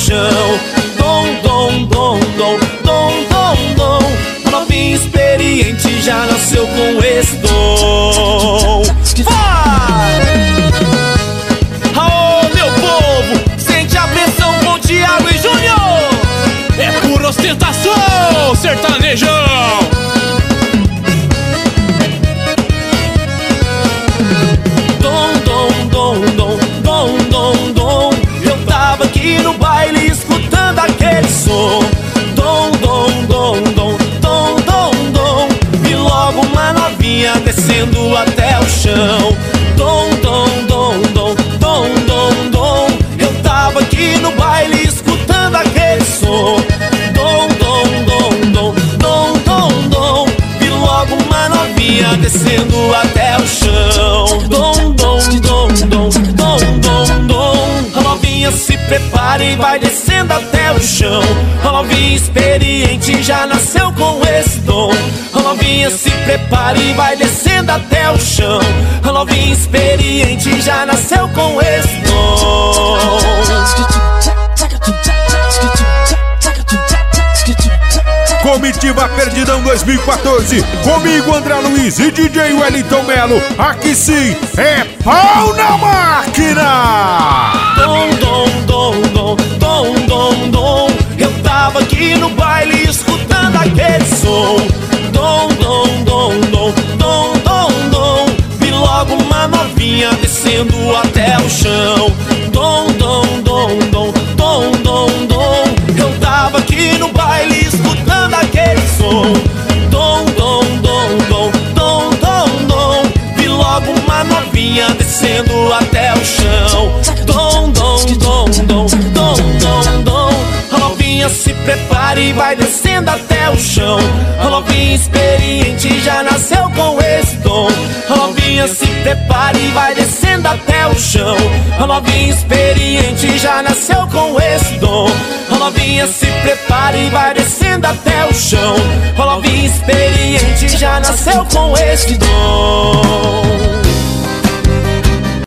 chão. Dom, dom, dom, dom, dom, dom, dom. A novinha experiente já nasceu com esse dom. Vai! Aô, meu povo, sente a pressão com Thiago e Júnior. É pura ostentação, sertanejão. Dom, dom, dom, dom, dom, dom, dom. Eu tava aqui no baile escutando aquele som. Dom, dom, dom, dom, dom, dom, dom. E logo uma novinha descendo até o chão. Dom, dom, dom, dom, dom, dom, dom. Eu tava aqui no baile escutando aquele som. Dom, dom, dom, dom, dom, dom, dom. E logo uma novinha descendo até o chão. Dom, dom, dom, dom, dom, dom, dom. A novinha se prepara e vai descendo até o chão. A novinha experiente já nasceu com esse dom. A novinha se prepara e vai descendo até o chão. A novinha experiente já nasceu com esse dom. Comitiva Perdidão 2014. Comigo, André Luiz e DJ Wellington Melo. Aqui sim é pau na máquina. Dom, dom, dom, dom, dom, dom, dom. Eu tava aqui no baile escutando aquele som. Dom, dom, dom, dom, dom, dom, dom. Vi logo uma novinha descendo até o chão. Dom, dom, dom, dom, dom, dom, dom. Eu tava aqui no baile escutando aquele som. Dom, dom, dom, dom, dom, dom, dom. Vi logo uma novinha descendo até o chão. Dom, dom, dom, dom, dom, dom, dom. A novinha se prepara e vai descendo até o chão. A novinha experiente já nasceu com esse dom. A novinha se prepara e vai descendo até o chão. A novinha experiente já nasceu com esse dom. A novinha se prepara e vai descendo até o chão. A novinha experiente já nasceu com esse dom.